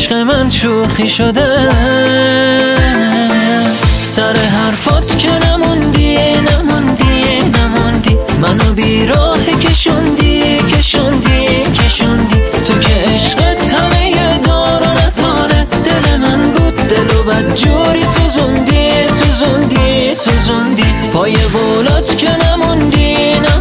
عشق من شوخی شده. سر حرفات که نموندی منو بی راه کشوندی تو که عشقت همه یه دار و نداره. دل من بود دلو بد جوری سوزوندی پای بولات که نموندی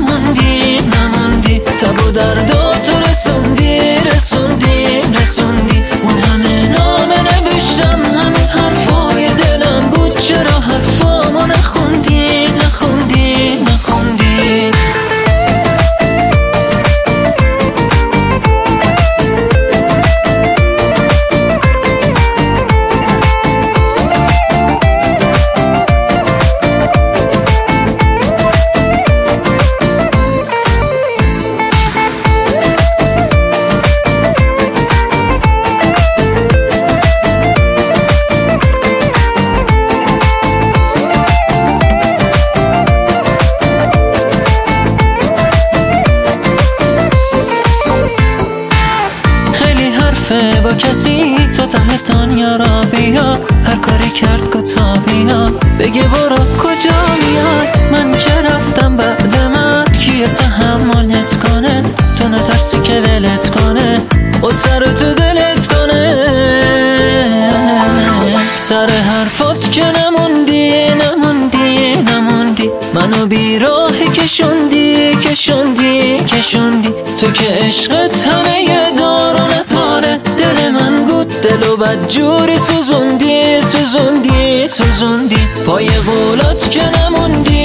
تب و درداتو رسوندی اون همه نامه نوشتم، همه حرفای دلم بود، چرا حرفامو نخوندی. با کسی تا ته دنیا را بیا، هر کاری کرد گتا بیا، بگه برو کجا میاد. من که رفتم بعد من کیه تحملت کنه، تو نترسی که ولت کنه و سر تو دلت کنه. سر حرفات که نموندی منو بی راه کشوندی تو که عشقت همه یه دار و نداره. دل من بود دلو بد جوری سوزوندی پای بولات که نموندی